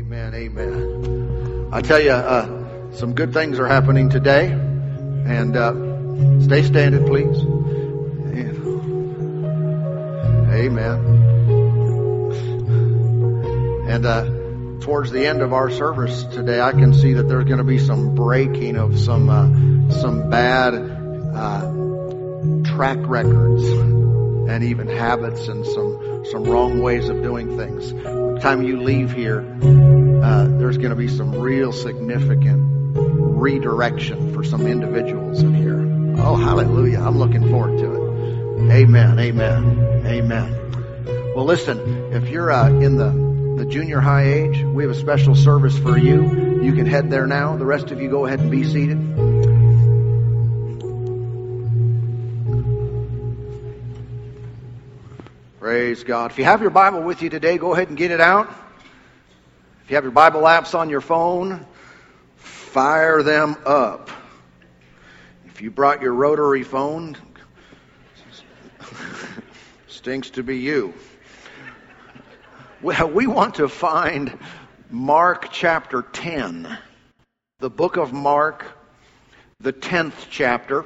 Amen, amen. I tell you, some good things are happening today. And stay standing, please. Amen. And towards the end of our service today, I can see that there's going to be some breaking of some bad track records and even habits and some wrong ways of doing things. By the time you leave here, there's going to be some real significant redirection for some individuals in here. Oh, hallelujah. I'm looking forward to it. Amen, amen, amen. Well, listen, if you're in the junior high age, we have a special service for you. You can head there now. The rest of you go ahead and be seated. Praise God. If you have your Bible with you today, go ahead and get it out. If you have your Bible apps on your phone, fire them up. If you brought your rotary phone, stinks to be you. Well, we want to find Mark chapter 10. The book of Mark, the 10th chapter.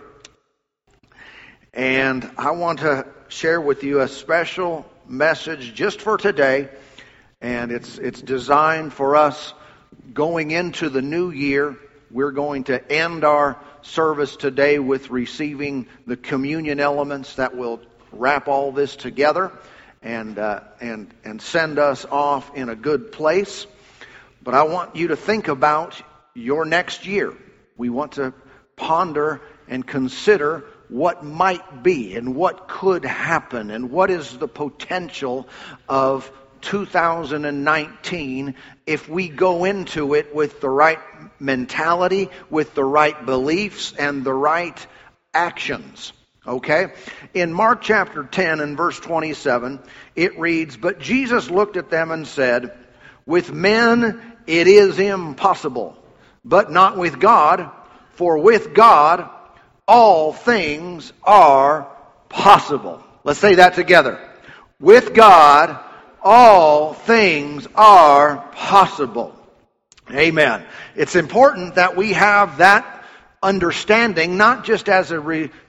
And I want to share with you a special message just for today. And it's designed for us going into the new year. We're going to end our service today with receiving the communion elements that will wrap all this together and send us off in a good place. But I want you to think about your next year. We want to ponder and consider what might be and what could happen and what is the potential of 2019 if we go into it with the right mentality, with the right beliefs, and the right actions. Okay? In Mark chapter 10 and verse 27, it reads, "But Jesus looked at them and said, 'With men it is impossible, but not with God, for with God all things are possible.'" Let's say that together. With God, all things are possible. Amen. It's important that we have that understanding, not just as a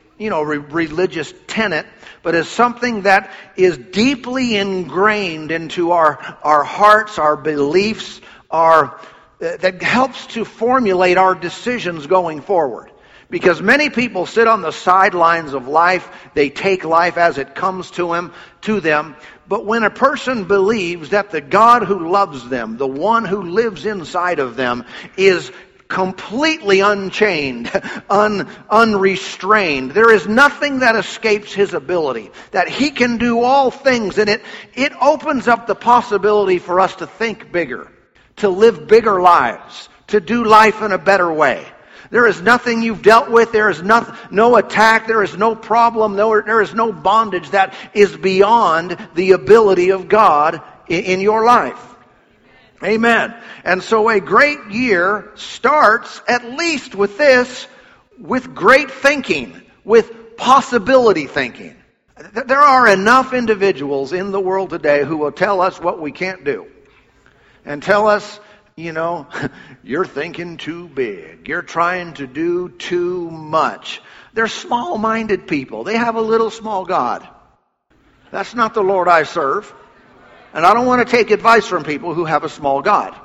religious tenet, but as something that is deeply ingrained into our hearts, our beliefs, that helps to formulate our decisions going forward. Because many people sit on the sidelines of life, they take life as it comes to them. But when a person believes that the God who loves them, the one who lives inside of them, is completely unchained, unrestrained, there is nothing that escapes his ability, that he can do all things, and it opens up the possibility for us to think bigger, to live bigger lives, to do life in a better way. There is nothing you've dealt with. There is no attack. There is no problem. There is no bondage that is beyond the ability of God in your life. Amen. And so a great year starts at least with this, with great thinking, with possibility thinking. There are enough individuals in the world today who will tell us what we can't do. And tell us, you're thinking too big. You're trying to do too much. They're small-minded people. They have a little small God. That's not the Lord I serve. And I don't want to take advice from people who have a small God.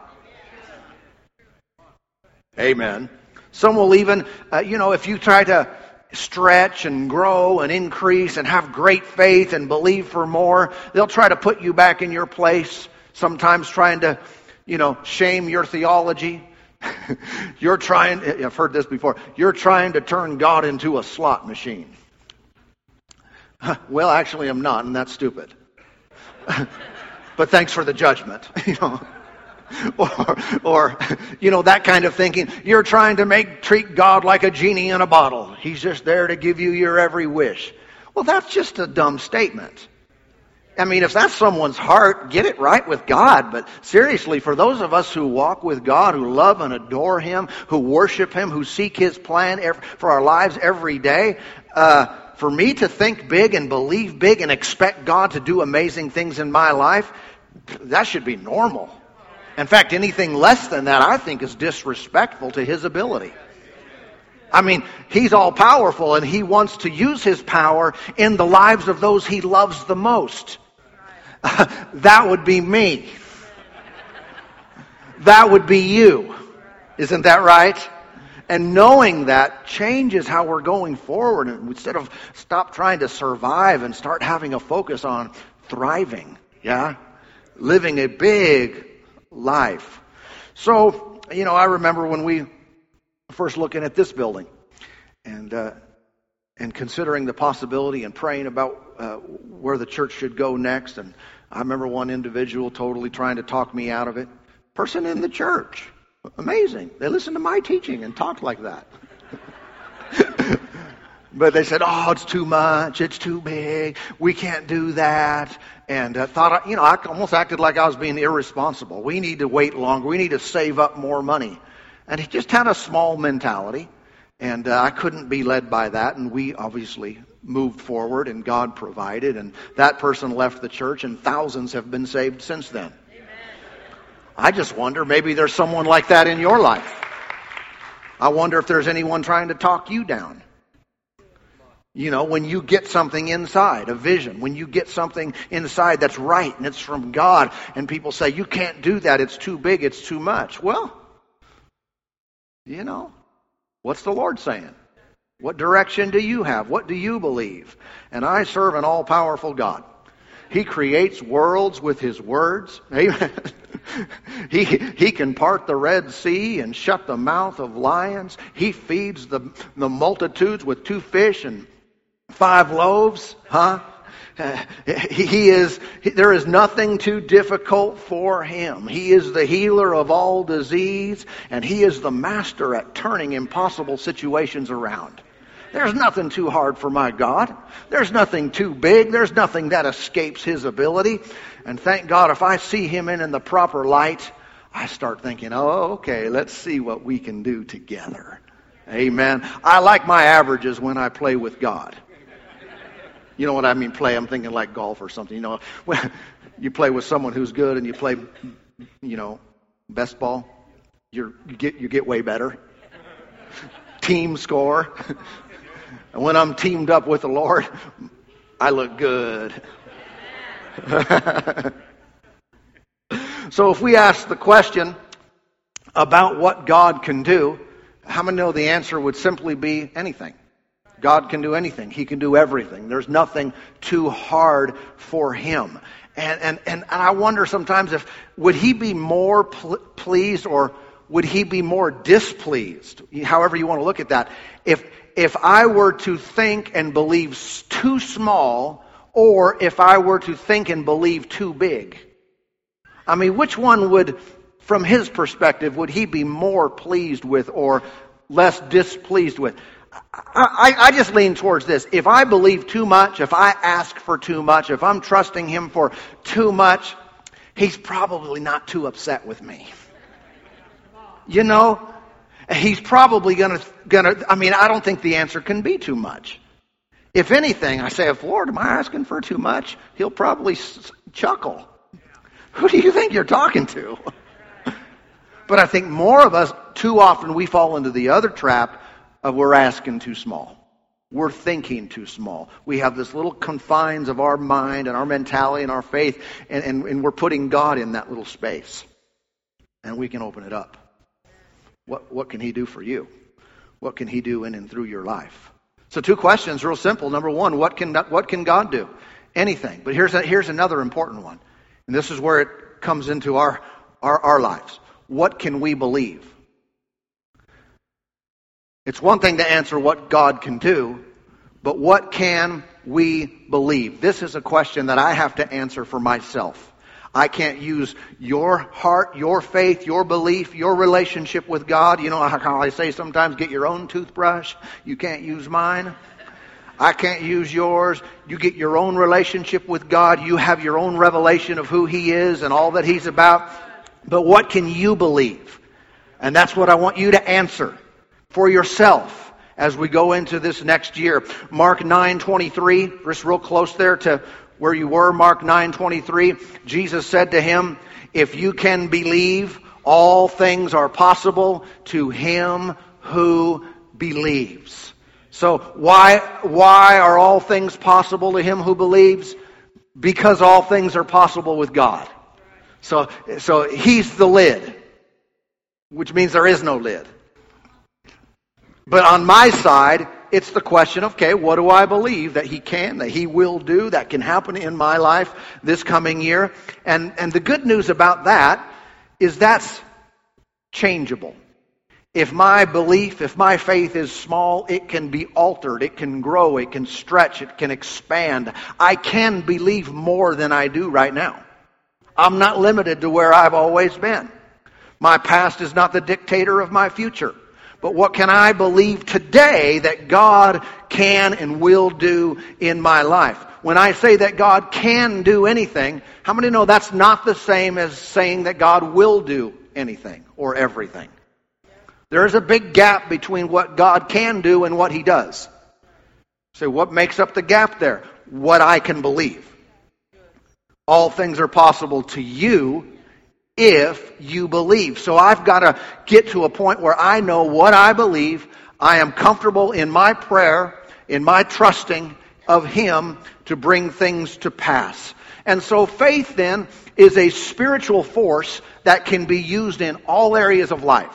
Amen. Some will even, if you try to stretch and grow and increase and have great faith and believe for more, they'll try to put you back in your place, sometimes trying to shame your theology. I've heard this before, you're trying to turn God into a slot machine. Well, actually I'm not, and that's stupid. But thanks for the judgment. Or that kind of thinking. You're trying to treat God like a genie in a bottle. He's just there to give you your every wish. Well, that's just a dumb statement. I mean, if that's someone's heart, get it right with God. But seriously, for those of us who walk with God, who love and adore Him, who worship Him, who seek His plan for our lives every day, for me to think big and believe big and expect God to do amazing things in my life, that should be normal. In fact, anything less than that, I think, is disrespectful to His ability. I mean, He's all powerful and He wants to use His power in the lives of those He loves the most. That would be me. That would be you. Isn't that right? And knowing that changes how we're going forward. And instead of stop trying to survive and start having a focus on thriving. Yeah? Living a big life. So, I remember when we first looking at this building and considering the possibility and praying about where the church should go next. And I remember one individual totally trying to talk me out of it. Person in the church. Amazing. They listened to my teaching and talked like that. But they said, oh, it's too much. It's too big. We can't do that. And I almost acted like I was being irresponsible. We need to wait longer. We need to save up more money. And he just had a small mentality. And I couldn't be led by that. And we obviously moved forward and God provided. And that person left the church and thousands have been saved since then. I just wonder, maybe there's someone like that in your life. I wonder if there's anyone trying to talk you down. When you get something inside, a vision, when you get something inside that's right and it's from God, and people say, you can't do that, it's too big, it's too much. Well, what's the Lord saying? What direction do you have? What do you believe? And I serve an all-powerful God. He creates worlds with His words. Amen. He can part the Red Sea and shut the mouth of lions. He feeds the multitudes with 2 fish and 5 loaves. There is nothing too difficult for Him. He is the healer of all disease, and He is the master at turning impossible situations around. There's nothing too hard for my God. There's nothing too big. There's nothing that escapes His ability. And thank God, if I see Him in the proper light, I start thinking, oh, okay, let's see what we can do together. Amen. I like my averages when I play with God. You know what I mean, play? I'm thinking like golf or something. When you play with someone who's good and you play, best ball, you get way better. Team score. And when I'm teamed up with the Lord, I look good. So if we ask the question about what God can do, how many know the answer would simply be anything? God can do anything. He can do everything. There's nothing too hard for Him. And I wonder sometimes would He be more pleased or would He be more displeased? However you want to look at that. If I were to think and believe too small, or if I were to think and believe too big. I mean, which one would, from His perspective, would He be more pleased with or less displeased with? I just lean towards this. If I believe too much, if I ask for too much, if I'm trusting Him for too much, He's probably not too upset with me. He's probably gonna. I don't think the answer can be too much. If anything, I say, if Lord, am I asking for too much? He'll probably chuckle. Who do you think you're talking to? But I think more of us, too often, we fall into the other trap of we're asking too small. We're thinking too small. We have this little confines of our mind and our mentality and our faith, and we're putting God in that little space. And we can open it up. What can He do for you? What can He do in and through your life? So 2 questions, real simple. Number 1, what can God do? Anything. But here's another important one. And this is where it comes into our lives. What can we believe? It's one thing to answer what God can do, but what can we believe? This is a question that I have to answer for myself. I can't use your heart, your faith, your belief, your relationship with God. You know how I say sometimes, get your own toothbrush. You can't use mine. I can't use yours. You get your own relationship with God. You have your own revelation of who He is and all that He's about. But what can you believe? And that's what I want you to answer for yourself as we go into this next year. Mark 9:23, just real close there to where you were, Mark 9:23, Jesus said to him, "If you can believe, all things are possible to him who believes." So why are all things possible to him who believes? Because all things are possible with God. So he's the lid, which means there is no lid. But on my side, it's the question of, okay, what do I believe that he can, that he will do, that can happen in my life this coming year? And the good news about that is that's changeable. If my belief, if my faith is small, it can be altered, it can grow, it can stretch, it can expand. I can believe more than I do right now. I'm not limited to where I've always been. My past is not the dictator of my future. But what can I believe today that God can and will do in my life? When I say that God can do anything, how many know that's not the same as saying that God will do anything or everything? There is a big gap between what God can do and what he does. So what makes up the gap there? What I can believe. All things are possible to you if you believe. So I've got to get to a point where I know what I believe. I am comfortable in my prayer, in my trusting of him to bring things to pass. And so faith then is a spiritual force that can be used in all areas of life.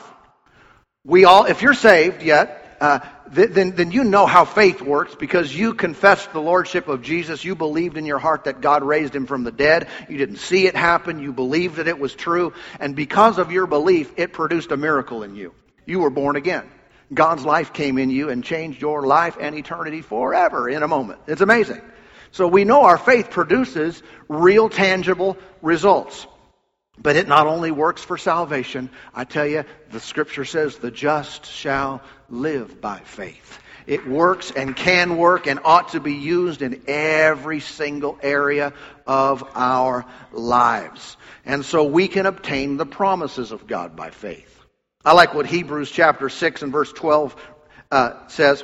If you're saved yet, then you know how faith works because you confessed the lordship of Jesus. You believed in your heart that God raised him from the dead. You didn't see it happen. You believed that it was true. And because of your belief, it produced a miracle in you. You were born again. God's life came in you and changed your life and eternity forever in a moment. It's amazing. So we know our faith produces real tangible results. But it not only works for salvation, I tell you, the scripture says the just shall live by faith. It works and can work and ought to be used in every single area of our lives. And so we can obtain the promises of God by faith. I like what Hebrews chapter 6 and verse 12 says,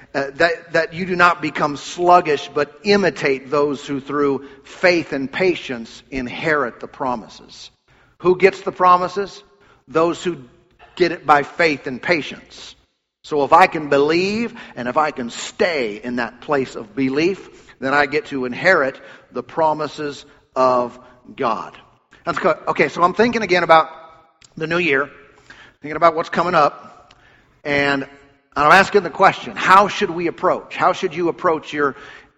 that you do not become sluggish, but imitate those who through faith and patience inherit the promises. Who gets the promises? Those who get it by faith and patience. So if I can believe and if I can stay in that place of belief, then I get to inherit the promises of God. That's good. Okay, so I'm thinking again about the new year, thinking about what's coming up, and I'm asking the question, how should we approach? How should you approach your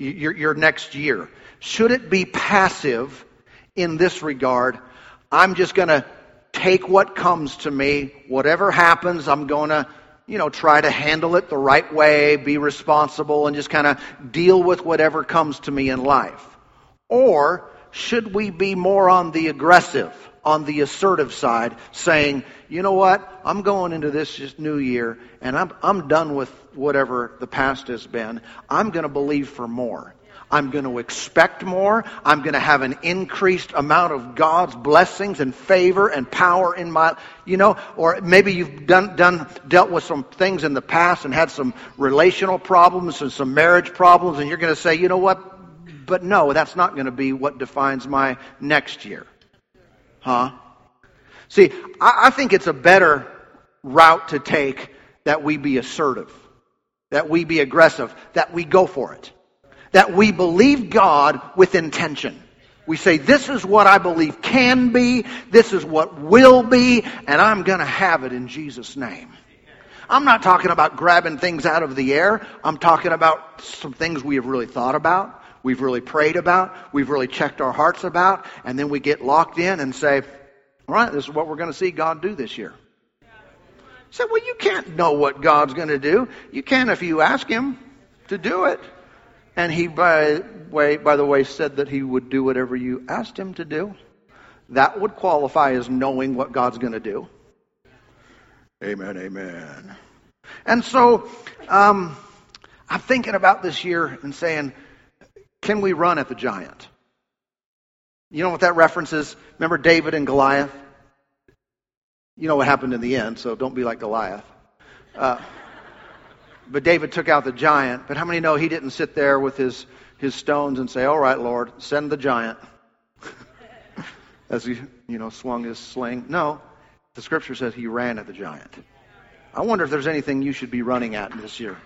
next year? Should it be passive in this regard? I'm just going to take what comes to me. Whatever happens, I'm going to, try to handle it the right way, be responsible, and just kind of deal with whatever comes to me in life. Or should we be more on the aggressive, on the assertive side, saying, you know what, I'm going into this new year, and I'm done with whatever the past has been. I'm going to believe for more. I'm going to expect more. I'm going to have an increased amount of God's blessings and favor and power in my, or maybe you've dealt with some things in the past and had some relational problems and some marriage problems, and you're going to say, you know what, but no, that's not going to be what defines my next year. Huh? See, I think it's a better route to take that we be assertive, that we be aggressive, that we go for it. That we believe God with intention. We say, this is what I believe can be, this is what will be, and I'm going to have it in Jesus' name. I'm not talking about grabbing things out of the air. I'm talking about some things we have really thought about, we've really prayed about, we've really checked our hearts about, and then we get locked in and say, all right, this is what we're going to see God do this year. So, well, you can't know what God's going to do. You can if you ask Him to do it. And He, by the way, said that He would do whatever you asked Him to do. That would qualify as knowing what God's going to do. Amen, amen. And so, I'm thinking about this year and saying, can we run at the giant? You know what that reference is? Remember David and Goliath? You know what happened in the end, so don't be like Goliath. But David took out the giant. But how many know he didn't sit there with his his stones and say, all right, Lord, send the giant. As he, swung his sling. No, the scripture says he ran at the giant. I wonder if there's anything you should be running at this year.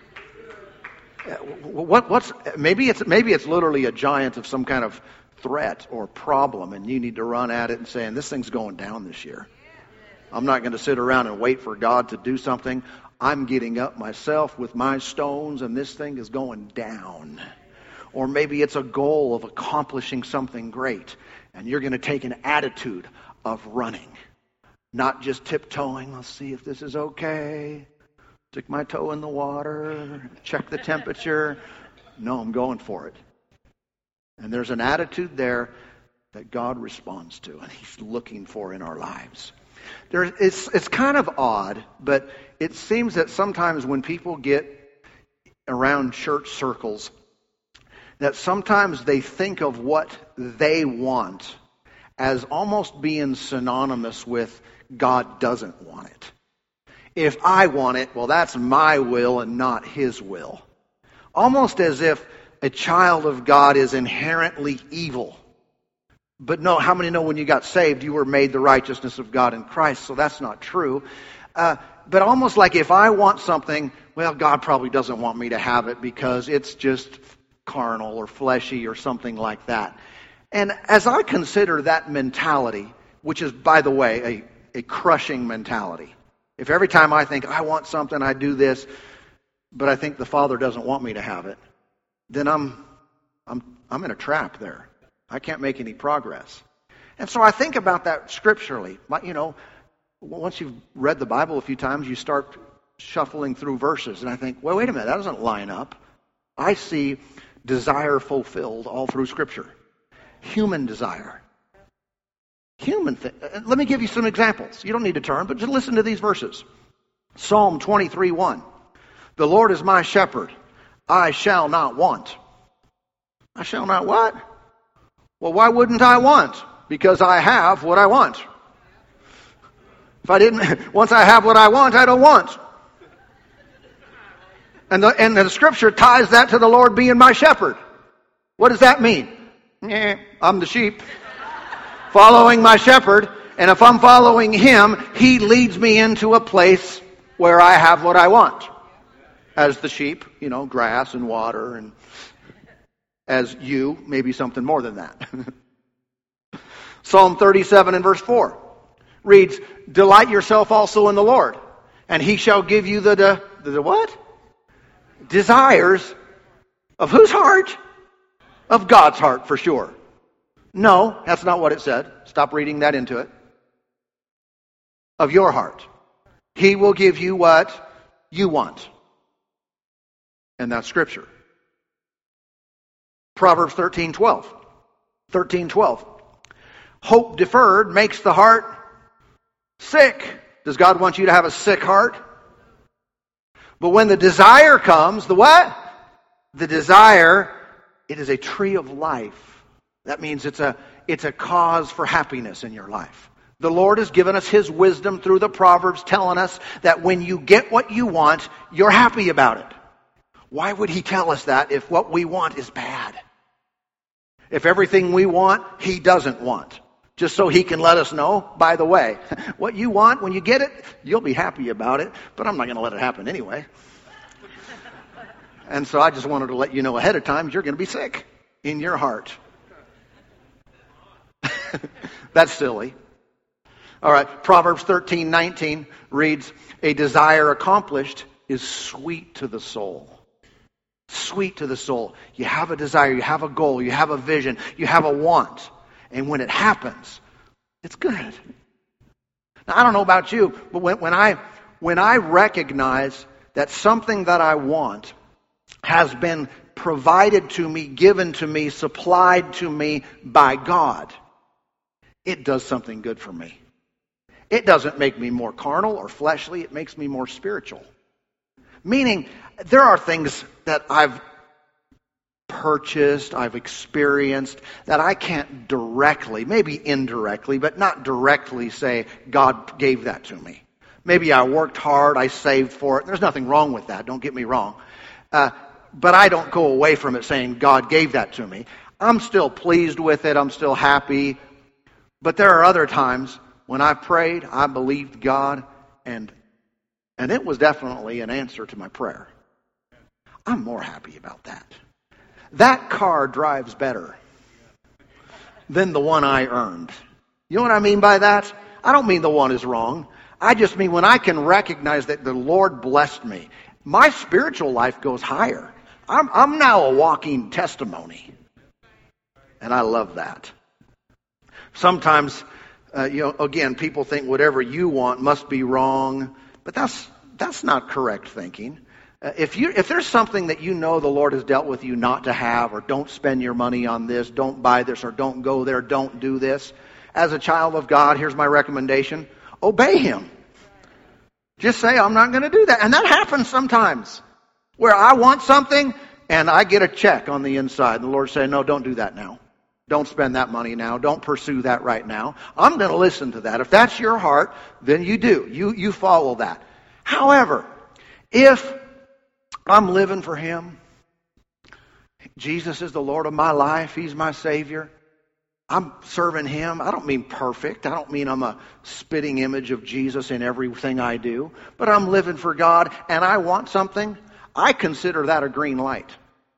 Maybe it's literally a giant of some kind of threat or problem, and you need to run at it and saying, this thing's going down this year. I'm not going to sit around and wait for God to do something. I'm getting up myself with my stones, and this thing is going down. Or maybe it's a goal of accomplishing something great, and you're going to take an attitude of running, not just tiptoeing. Let's see if this is okay. Stick my toe in the water, check the temperature. No, I'm going for it. And there's an attitude there that God responds to, and He's looking for in our lives. It's kind of odd, but it seems that sometimes when people get around church circles, that sometimes they think of what they want as almost being synonymous with God doesn't want it. If I want it, well, that's my will and not His will. Almost as if a child of God is inherently evil. But no, how many know when you got saved, you were made the righteousness of God in Christ? So that's not true. But almost like if I want something, well, God probably doesn't want me to have it because it's just carnal or fleshy or something like that. And as I consider that mentality, which is, by the way, a crushing mentality. If every time I think I want something, I do this, but I think the Father doesn't want me to have it, then I'm in a trap there. I can't make any progress. And so I think about that scripturally. Once you've read the Bible a few times, you start shuffling through verses, and I think, well, wait a minute, that doesn't line up. I see desire fulfilled all through Scripture. Human desire. Let me give you some examples. You don't need to turn, but just listen to these verses. Psalm 23:1. The Lord is my shepherd. I shall not want. I shall not what? Well, why wouldn't I want? Because I have what I want. Once I have what I want, I don't want. And the scripture ties that to the Lord being my shepherd. What does that mean? I'm the sheep following my shepherd, and if I'm following him, he leads me into a place where I have what I want. As the sheep, grass and water, and as you, maybe something more than that. Psalm 37 and verse 4 reads, delight yourself also in the Lord, and he shall give you the what? Desires of whose heart? Of God's heart, for sure. No, that's not what it said. Stop reading that into it. Of your heart. He will give you what you want. And that's Scripture. Proverbs 13:12. 13:12. Hope deferred makes the heart sick. Does God want you to have a sick heart? But when the desire comes, the what? The desire, it is a tree of life. That means it's a cause for happiness in your life. The Lord has given us His wisdom through the Proverbs telling us that when you get what you want, you're happy about it. Why would He tell us that if what we want is bad? If everything we want, He doesn't want. Just so He can let us know, by the way, what you want, when you get it, you'll be happy about it, but I'm not going to let it happen anyway. And so I just wanted to let you know ahead of time, you're going to be sick in your heart. That's silly. All right, Proverbs 13:19 reads, a desire accomplished is sweet to the soul. Sweet to the soul. You have a desire, you have a goal, you have a vision, you have a want. And when it happens, it's good. Now, I don't know about you, but when I recognize that something that I want has been provided to me, given to me, supplied to me by God, it does something good for me. It doesn't make me more carnal or fleshly. It makes me more spiritual. Meaning, there are things that I've purchased, I've experienced, that I can't directly, maybe indirectly, but not directly say, God gave that to me. Maybe I worked hard, I saved for it. There's nothing wrong with that, don't get me wrong. But I don't go away from it saying God gave that to me. I'm still pleased with it. I'm still happy. But there are other times when I prayed, I believed God, and it was definitely an answer to my prayer. I'm more happy about that. That car drives better than the one I earned. You know what I mean by that? I don't mean the one is wrong. I just mean when I can recognize that the Lord blessed me, my spiritual life goes higher. I'm now a walking testimony. And I love that. Sometimes, again, people think whatever you want must be wrong. But that's not correct thinking. If there's something that you know the Lord has dealt with you not to have, or don't spend your money on this, don't buy this, or don't go there, don't do this, as a child of God, here's my recommendation: obey Him. Just say, I'm not going to do that. And that happens sometimes, where I want something and I get a check on the inside. The Lord say, no, don't do that now. Don't spend that money now. Don't pursue that right now. I'm going to listen to that. If that's your heart, then you do. You follow that. However, if I'm living for Him, Jesus is the Lord of my life. He's my Savior. I'm serving Him. I don't mean perfect. I don't mean I'm a spitting image of Jesus in everything I do. But I'm living for God and I want something. I consider that a green light.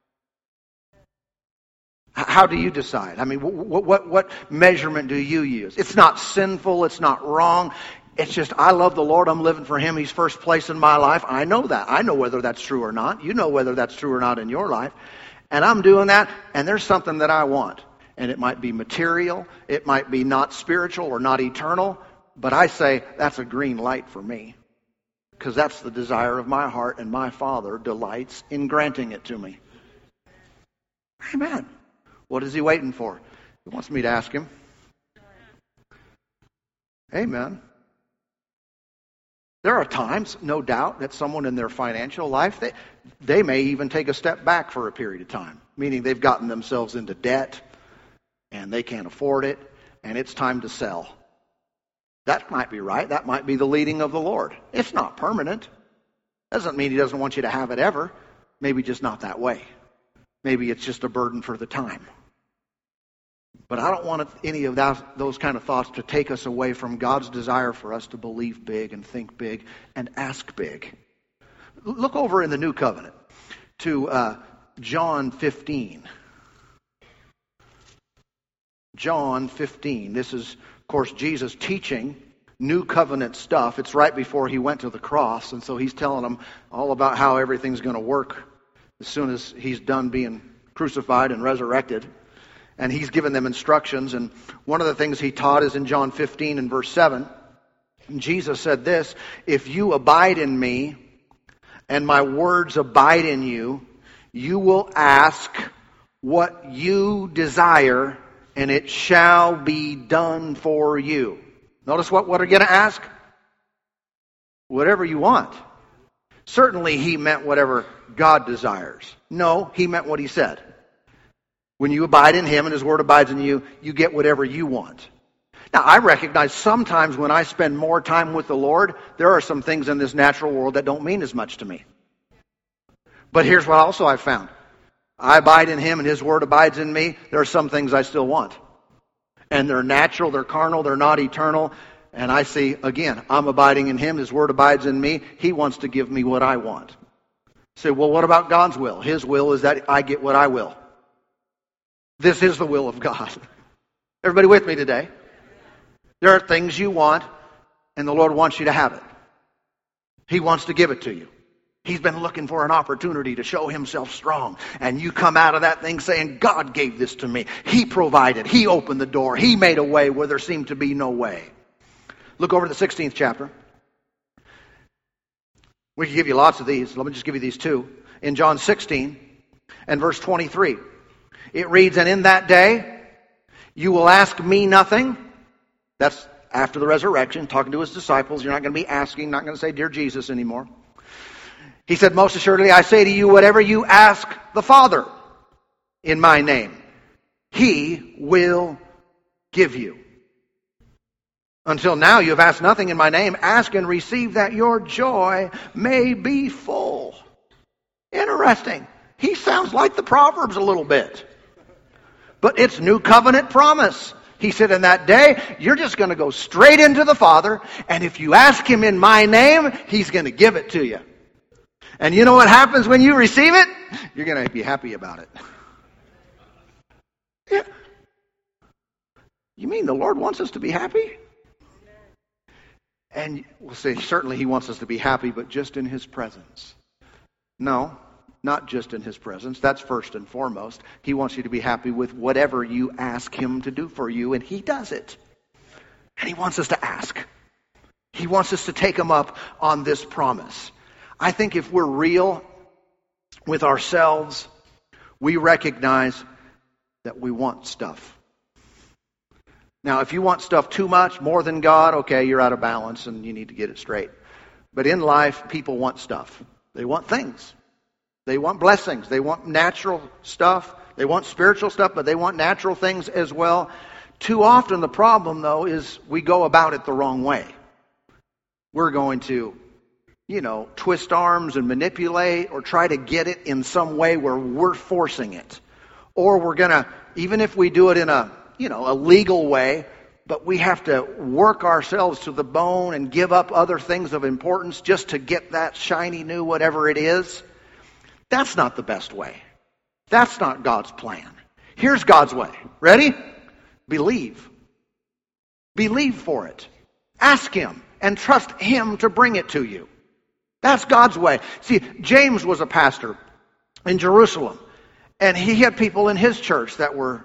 How do you decide? I mean, what measurement do you use? It's not sinful. It's not wrong. It's just, I love the Lord. I'm living for Him. He's first place in my life. I know that. I know whether that's true or not. You know whether that's true or not in your life. And I'm doing that, and there's something that I want. And it might be material. It might be not spiritual or not eternal. But I say, that's a green light for me. Because that's the desire of my heart, and my Father delights in granting it to me. Amen. What is He waiting for? He wants me to ask Him. Amen. There are times, no doubt, that someone in their financial life, they may even take a step back for a period of time. Meaning they've gotten themselves into debt, and they can't afford it, and it's time to sell. That might be right. That might be the leading of the Lord. It's not permanent. Doesn't mean He doesn't want you to have it ever. Maybe just not that way. Maybe it's just a burden for the time. But I don't want any of those kind of thoughts to take us away from God's desire for us to believe big and think big and ask big. Look over in the New Covenant to John 15. John 15. This is, of course, Jesus teaching New Covenant stuff. It's right before He went to the cross, and so He's telling them all about how everything's going to work as soon as He's done being crucified and resurrected. And He's given them instructions. And one of the things He taught is in John 15 and verse 7. And Jesus said this: if you abide in me and my words abide in you, you will ask what you desire and it shall be done for you. Notice what are you going to ask? Whatever you want. Certainly He meant whatever God desires. No, He meant what He said. When you abide in Him and His Word abides in you, you get whatever you want. Now, I recognize sometimes when I spend more time with the Lord, there are some things in this natural world that don't mean as much to me. But here's what also I've found. I abide in Him and His Word abides in me. There are some things I still want. And they're natural, they're carnal, they're not eternal. And I see, again, I'm abiding in Him, His Word abides in me. He wants to give me what I want. Say, well, what about God's will? His will is that I get what I will. This is the will of God. Everybody with me today? There are things you want, and the Lord wants you to have it. He wants to give it to you. He's been looking for an opportunity to show Himself strong. And you come out of that thing saying, God gave this to me. He provided. He opened the door. He made a way where there seemed to be no way. Look over to the 16th chapter. We can give you lots of these. Let me just give you these two. In John 16 and verse 23. It reads, and in that day you will ask me nothing. That's after the resurrection, talking to His disciples. You're not going to be asking, not going to say, dear Jesus anymore. He said, most assuredly, I say to you, whatever you ask the Father in my name, He will give you. Until now you have asked nothing in my name. Ask and receive that your joy may be full. Interesting. He sounds like the Proverbs a little bit. But it's new covenant promise. He said, in that day, you're just going to go straight into the Father, and if you ask Him in my name, He's going to give it to you. And you know what happens when you receive it? You're going to be happy about it. Yeah. You mean the Lord wants us to be happy? And we'll say, certainly He wants us to be happy, but just in His presence. No, not just in His presence. That's first and foremost. He wants you to be happy with whatever you ask Him to do for you, and He does it. And He wants us to ask. He wants us to take Him up on this promise. I think if we're real with ourselves, we recognize that we want stuff. Now, if you want stuff too much, more than God, okay, you're out of balance and you need to get it straight. But in life, people want stuff. They want things. They want blessings. They want natural stuff. They want spiritual stuff, but they want natural things as well. Too often the problem, though, is we go about it the wrong way. We're going to, twist arms and manipulate or try to get it in some way where we're forcing it. Or we're going to, even if we do it in a legal way, but we have to work ourselves to the bone and give up other things of importance just to get that shiny new whatever it is. That's not the best way. That's not God's plan. Here's God's way. Ready? Believe. Believe for it. Ask Him and trust Him to bring it to you. That's God's way. See, James was a pastor in Jerusalem, and he had people in his church that were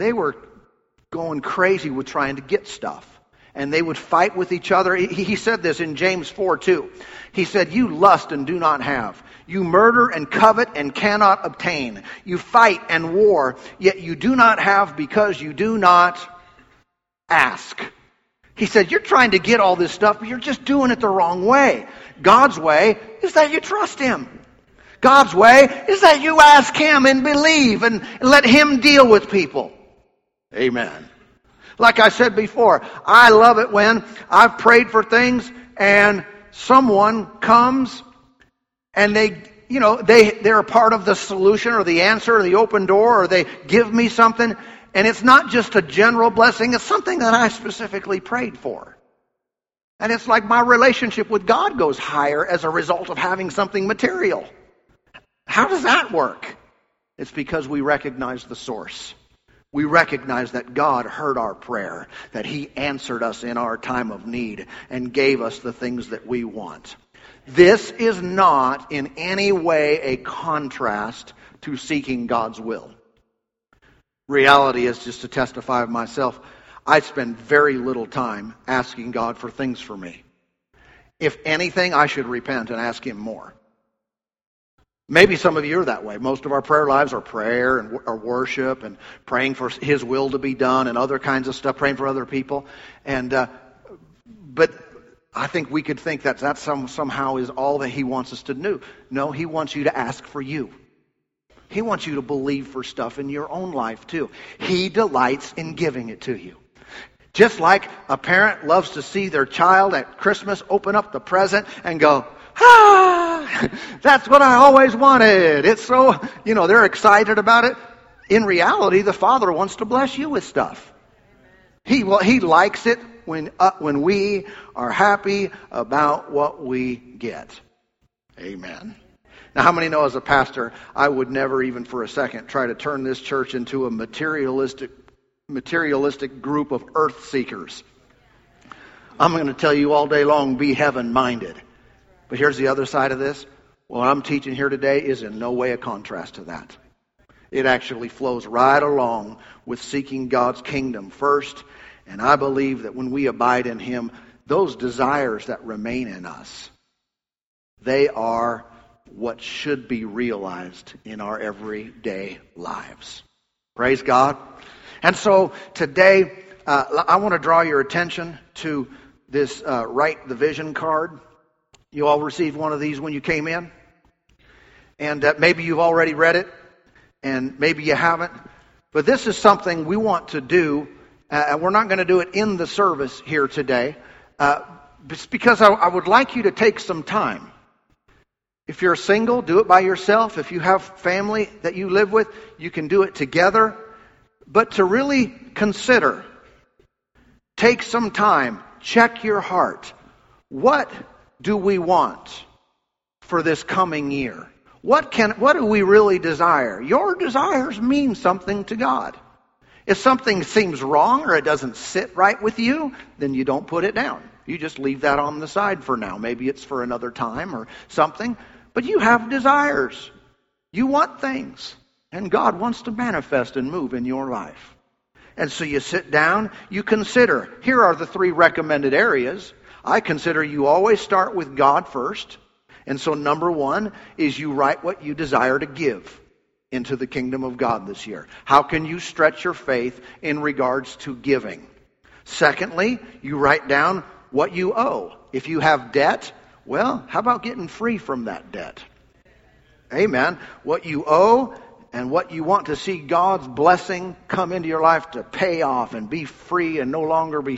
going crazy with trying to get stuff. And they would fight with each other. He said this in James 4:2. He said, you lust and do not have. You murder and covet and cannot obtain. You fight and war, yet you do not have because you do not ask. He said, you're trying to get all this stuff, but you're just doing it the wrong way. God's way is that you trust Him. God's way is that you ask Him and believe and let Him deal with people. Amen. Like I said before, I love it when I've prayed for things and someone comes and they're a part of the solution or the answer or the open door, or they give me something, and it's not just a general blessing, it's something that I specifically prayed for. And it's like my relationship with God goes higher as a result of having something material. How does that work? It's because we recognize the source. We recognize that God heard our prayer, that He answered us in our time of need and gave us the things that we want. This is not in any way a contrast to seeking God's will. Reality is, just to testify of myself, I spend very little time asking God for things for me. If anything, I should repent and ask Him more. Maybe some of you are that way. Most of our prayer lives are prayer and our worship and praying for His will to be done and other kinds of stuff, praying for other people. But I think we could think that somehow is all that He wants us to do. No, He wants you to ask for you. He wants you to believe for stuff in your own life too. He delights in giving it to you. Just like a parent loves to see their child at Christmas open up the present and go, that's what I always wanted. It's so, they're excited about it. In reality, the Father wants to bless you with stuff. He likes it when we are happy about what we get. Amen. Now, how many know as a pastor, I would never even for a second try to turn this church into a materialistic group of earth seekers. I'm going to tell you all day long, be heaven-minded. But here's the other side of this. What I'm teaching here today is in no way a contrast to that. It actually flows right along with seeking God's kingdom first. And I believe that when we abide in Him, those desires that remain in us, they are what should be realized in our everyday lives. Praise God. And so today, I want to draw your attention to this Write the Vision card. You all received one of these when you came in. And maybe you've already read it, and maybe you haven't. But this is something we want to do. We're not going to do it in the service here today. Because I would like you to take some time If you're single, do it by yourself. If you have family that you live with, you can do it together. But to really consider, take some time, check your heart. What do we want for this coming year? What do we really desire? Your desires mean something to God. If something seems wrong or it doesn't sit right with you, then you don't put it down. You just leave that on the side for now. Maybe it's for another time or something. But you have desires. You want things. And God wants to manifest and move in your life. And so you sit down, you consider. Here are the 3 recommended areas. I consider you always start with God first. And so number 1 is you write what you desire to give into the kingdom of God this year. How can you stretch your faith in regards to giving? Secondly, you write down what you owe. If you have debt, well, how about getting free from that debt? Amen. What you owe and what you want to see God's blessing come into your life to pay off and be free and no longer be,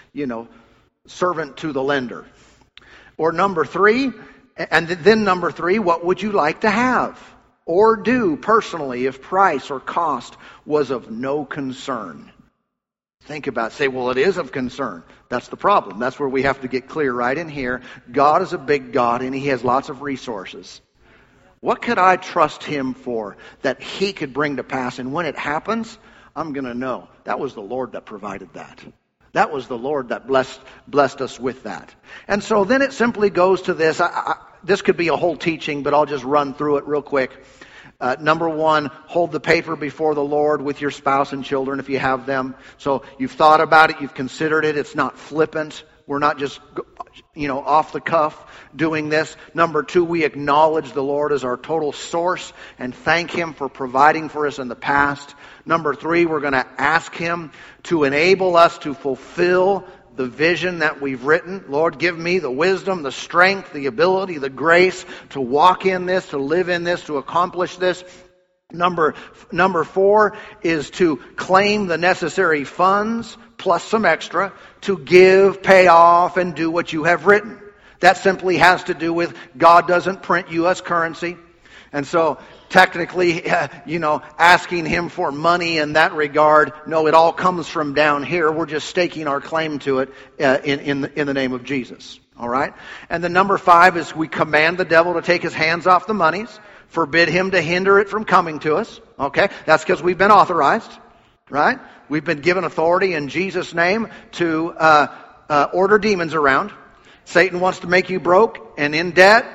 servant to the lender. Or number 3, and then number 3, what would you like to have or do personally if price or cost was of no concern? Think about it. Say, well, it is of concern. That's the problem. That's where we have to get clear right in here. God is a big God and He has lots of resources. What could I trust Him for that He could bring to pass? And when it happens, I'm going to know that was the Lord that provided that. That was the Lord that blessed us with that. And so then it simply goes to this. This could be a whole teaching, but I'll just run through it real quick. Number 1, hold the paper before the Lord with your spouse and children if you have them. So you've thought about it, you've considered it. It's not flippant. We're not just, off the cuff doing this. Number 2, we acknowledge the Lord as our total source and thank Him for providing for us in the past. Number 3, we're going to ask Him to enable us to fulfill the vision that we've written. Lord, give me the wisdom, the strength, the ability, the grace to walk in this, to live in this, to accomplish this. Number 4 is to claim the necessary funds, plus some extra, to give, pay off, and do what you have written. That simply has to do with God doesn't print U.S. currency. And so technically, asking Him for money in that regard, no, it all comes from down here. We're just staking our claim to it in the name of Jesus. All right? And then number 5 is we command the devil to take his hands off the monies, forbid him to hinder it from coming to us. Okay? That's because we've been authorized. Right? We've been given authority in Jesus' name to order demons around. Satan wants to make you broke and in debt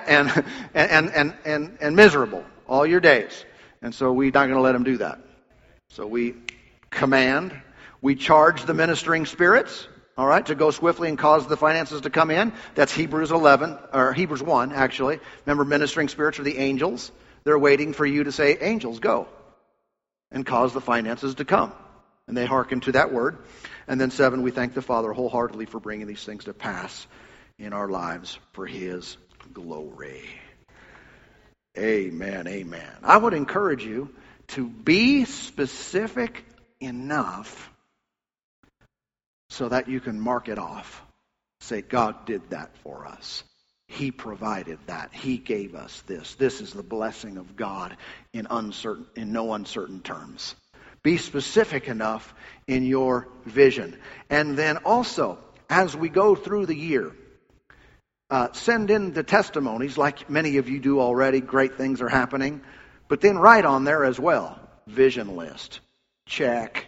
and miserable all your days. And so we're not going to let him do that. So we command, we charge the ministering spirits, all right, to go swiftly and cause the finances to come in. That's Hebrews 1, actually. Remember, ministering spirits are the angels. They're waiting for you to say, angels, go, and cause the finances to come. And they hearken to that word. And then 7, we thank the Father wholeheartedly for bringing these things to pass in our lives for His glory. Amen, amen. I would encourage you to be specific enough so that you can mark it off. Say, God did that for us. He provided that. He gave us this. This is the blessing of God in no uncertain terms. Be specific enough in your vision. And then also, as we go through the year, send in the testimonies like many of you do already. Great things are happening. But then write on there as well, vision list. Check.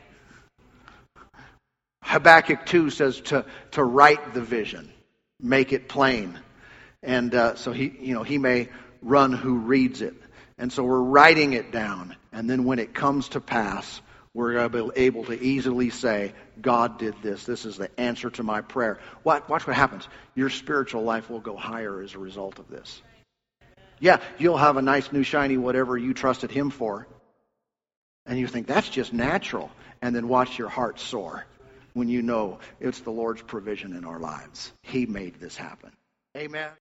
Habakkuk 2 says to write the vision. Make it plain. And so he may run who reads it. And so we're writing it down. And then when it comes to pass, we're going to be able to easily say, God did this. This is the answer to my prayer. Watch what happens. Your spiritual life will go higher as a result of this. Yeah, you'll have a nice new shiny whatever you trusted Him for. And you think, that's just natural. And then watch your heart soar when you know it's the Lord's provision in our lives. He made this happen. Amen.